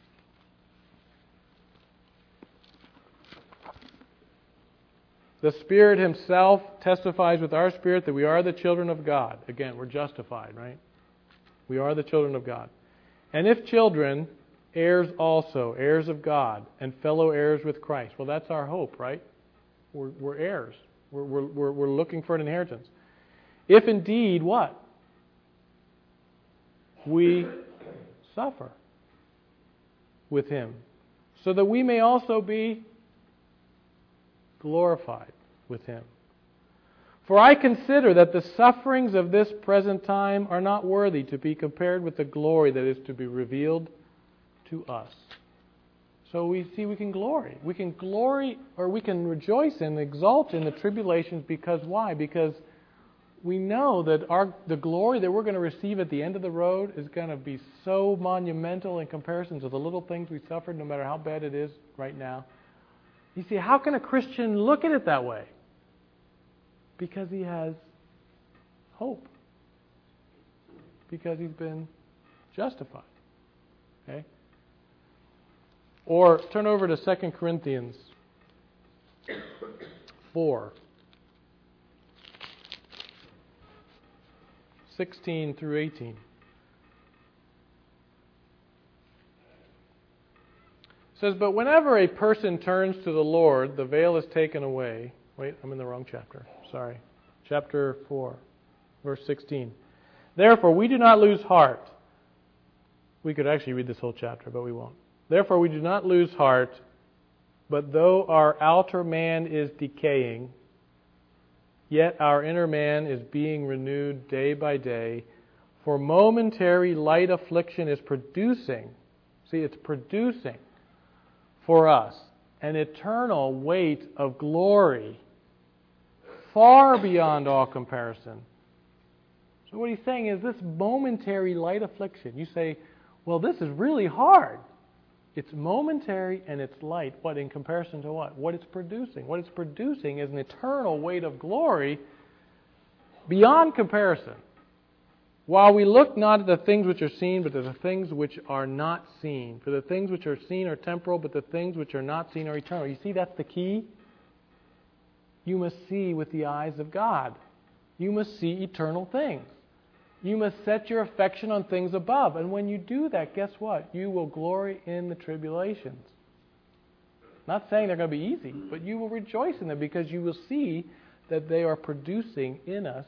The Spirit Himself testifies with our spirit that we are the children of God. Again, we're justified, right? We are the children of God. And if children, heirs also, heirs of God, and fellow heirs with Christ. Well, that's our hope, right? We're heirs. We're looking for an inheritance. If indeed, what? We suffer with Him, so that we may also be glorified with Him. For I consider that the sufferings of this present time are not worthy to be compared with the glory that is to be revealed to us. So we see we can glory. We can glory, or we can rejoice and exult in the tribulations because why? Because we know that the glory that we're going to receive at the end of the road is going to be so monumental in comparison to the little things we suffered, no matter how bad it is right now. You see, how can a Christian look at it that way? Because he has hope. Because he's been justified. Okay? Or turn over to 2 Corinthians 4. 16 through 18. It says, but whenever a person turns to the Lord, the veil is taken away. Wait, I'm in the wrong chapter. Sorry. Chapter 4, verse 16. Therefore, we do not lose heart. We could actually read this whole chapter, but we won't. Therefore, we do not lose heart, but though our outer man is decaying, yet our inner man is being renewed day by day, for momentary light affliction is producing, it's producing for us an eternal weight of glory far beyond all comparison. So what he's saying is this momentary light affliction, you say, well, this is really hard. It's momentary and it's light. What, in comparison to what? What it's producing. What it's producing is an eternal weight of glory beyond comparison. While we look not at the things which are seen, but at the things which are not seen. For the things which are seen are temporal, but the things which are not seen are eternal. You see, that's the key. You must see with the eyes of God. You must see eternal things. You must set your affection on things above. And when you do that, guess what? You will glory in the tribulations. Not saying they're going to be easy, but you will rejoice in them because you will see that they are producing in us,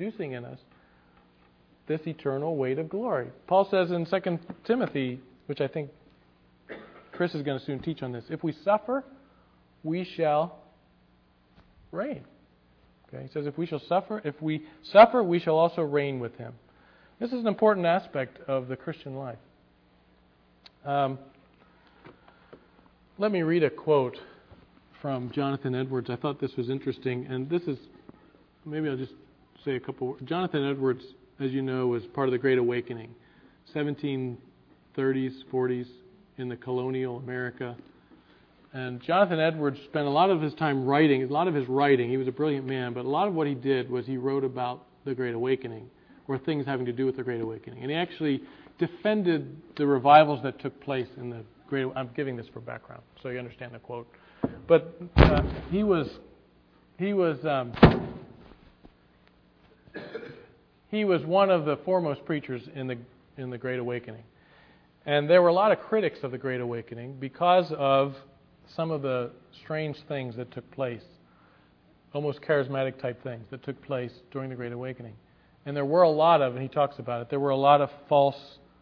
this eternal weight of glory. Paul says in 2 Timothy, which I think Chris is going to soon teach on this, if we suffer, we shall reign. Okay? He says if we suffer, we shall also reign with Him. This is an important aspect of the Christian life. Let me read a quote from Jonathan Edwards. I thought this was interesting, and this is, maybe I'll just say a couple. Jonathan Edwards, as you know, was part of the Great Awakening, 1730s, 40s in the colonial America. And Jonathan Edwards spent a lot of his time writing, a lot of his writing, he was a brilliant man, but a lot of what he did was he wrote about the Great Awakening, or things having to do with the Great Awakening. And he actually defended the revivals that took place in the Great. I'm giving this for background, so you understand the quote. But he was one of the foremost preachers in the Great Awakening. And there were a lot of critics of the Great Awakening because of some of the strange things that took place, almost charismatic type things that took place during the Great Awakening. And there were a lot of, and he talks about it, there were a lot of false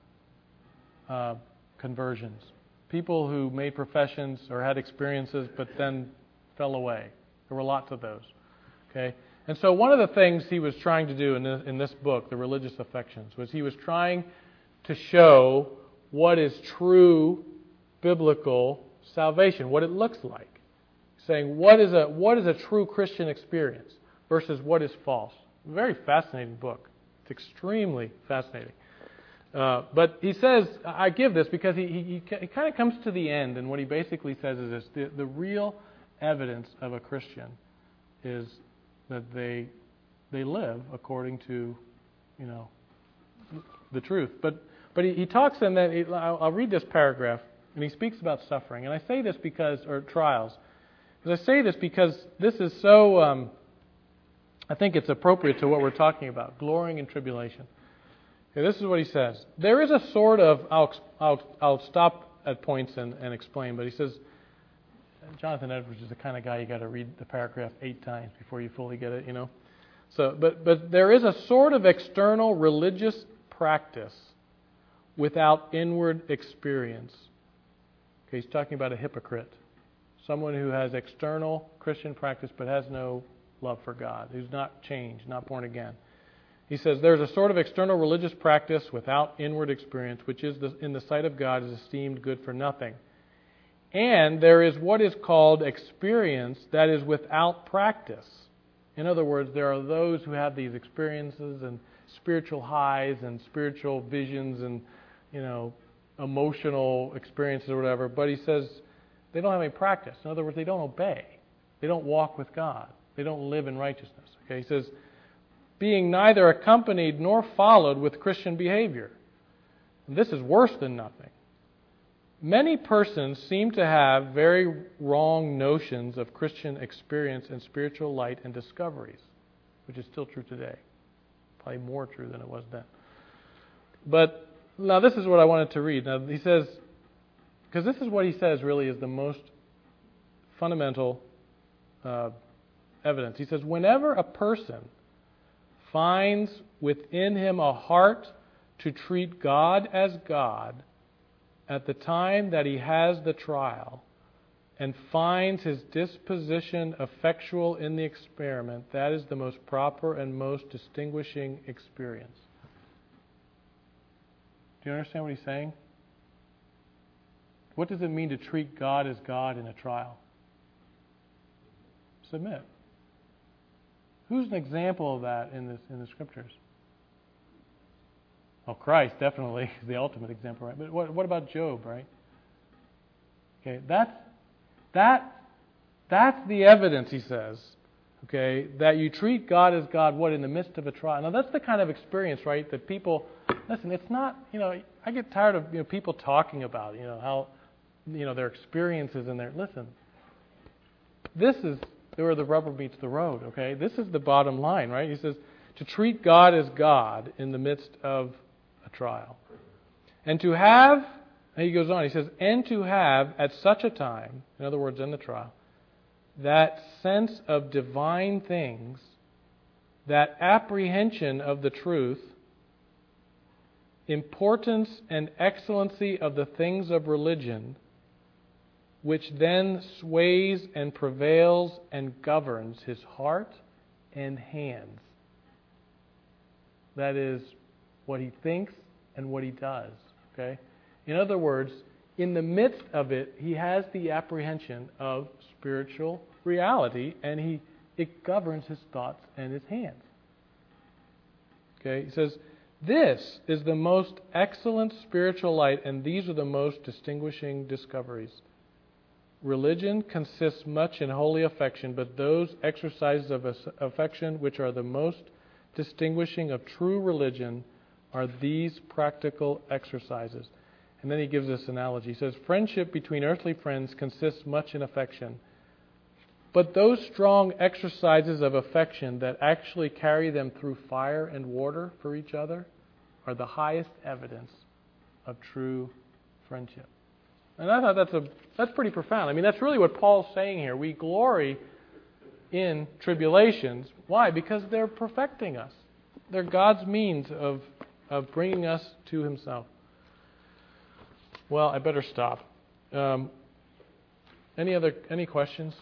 conversions. People who made professions or had experiences but then fell away. There were lots of those. Okay? And so one of the things he was trying to do in this book, The Religious Affections, was he was trying to show what is true biblical salvation, what it looks like. Saying what is a true Christian experience versus what is false. Very fascinating book. It's extremely fascinating. But he says, I give this because he kind of comes to the end, and what he basically says is this: the real evidence of a Christian is that they live according to, the truth. But he talks in that, I'll read this paragraph, and he speaks about suffering. And I say this or trials. I say this because this is so, I think it's appropriate to what we're talking about, glorying in tribulation. Okay, this is what he says. There is a sort of, I'll stop at points and explain, but he says, Jonathan Edwards is the kind of guy you got to read the paragraph 8 times before you fully get it, So, but there is a sort of external religious practice without inward experience. Okay, he's talking about a hypocrite. Someone who has external Christian practice but has no love for God, who's not changed, not born again. He says, there's a sort of external religious practice without inward experience, which is in the sight of God is esteemed good for nothing. And there is what is called experience that is without practice. In other words, there are those who have these experiences and spiritual highs and spiritual visions and, emotional experiences or whatever, but he says they don't have any practice. In other words, they don't obey. They don't walk with God. They don't live in righteousness. Okay, he says, being neither accompanied nor followed with Christian behavior. And this is worse than nothing. Many persons seem to have very wrong notions of Christian experience and spiritual light and discoveries, which is still true today. Probably more true than it was then. But now this is what I wanted to read. Now he says, because this is what he says really is the most fundamental evidence. He says, whenever a person finds within him a heart to treat God as God at the time that he has the trial, and finds his disposition effectual in the experiment, that is the most proper and most distinguishing experience. Do you understand what he's saying? What does it mean to treat God as God in a trial? Submit. Who's an example of that in the Scriptures? Well, Christ definitely is the ultimate example, right? But what about Job, right? Okay, that's the evidence, he says. Okay, that you treat God as God, what, in the midst of a trial. Now that's the kind of experience, right, that people, listen, it's not, I get tired of people talking about, how, their experiences and listen, this is where the rubber meets the road, okay? This is the bottom line, right? He says, to treat God as God in the midst of a trial. And to have, and he goes on, he says, and to have at such a time, in other words, in the trial, that sense of divine things, that apprehension of the truth, importance and excellency of the things of religion, which then sways and prevails and governs his heart and hands. That is what he thinks and what he does. Okay? In other words, in the midst of it, he has the apprehension of spiritual reality, and it governs his thoughts and his hands. Okay, he says, this is the most excellent spiritual light, and these are the most distinguishing discoveries. Religion consists much in holy affection, but those exercises of affection which are the most distinguishing of true religion are these practical exercises. And then he gives this analogy. He says, friendship between earthly friends consists much in affection. But those strong exercises of affection that actually carry them through fire and water for each other are the highest evidence of true friendship. And I thought that's pretty profound. I mean, that's really what Paul's saying here. We glory in tribulations. Why? Because they're perfecting us. They're God's means of bringing us to himself. Well, I better stop. Any questions?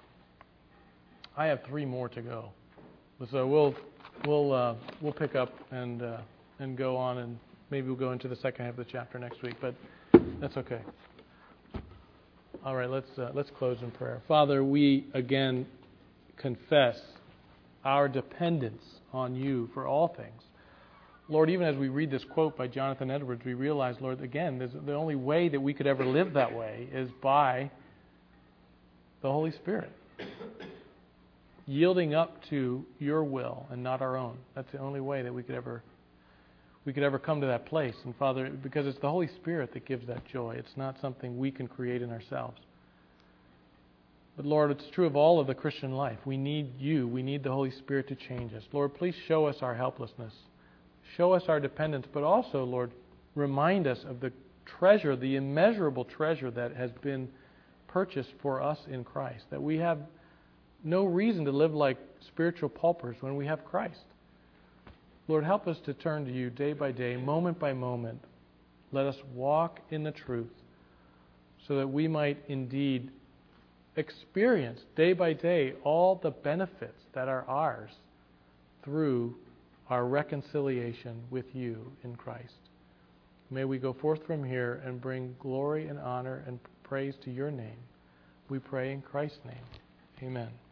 I have 3 more to go, so we'll pick up and go on, and maybe we'll go into the second half of the chapter next week. But that's okay. All right, let's close in prayer. Father, we again confess our dependence on you for all things. Lord, even as we read this quote by Jonathan Edwards, we realize, Lord, again, the only way that we could ever live that way is by the Holy Spirit. Yielding up to your will and not our own. That's the only way that we could ever come to that place. And Father, because it's the Holy Spirit that gives that joy. It's not something we can create in ourselves. But Lord, it's true of all of the Christian life. We need you. We need the Holy Spirit to change us. Lord, please show us our helplessness. Show us our dependence, but also, Lord, remind us of the treasure, the immeasurable treasure that has been purchased for us in Christ. That we have no reason to live like spiritual paupers when we have Christ. Lord, help us to turn to you day by day, moment by moment. Let us walk in the truth so that we might indeed experience day by day all the benefits that are ours through our reconciliation with you in Christ. May we go forth from here and bring glory and honor and praise to your name. We pray in Christ's name. Amen.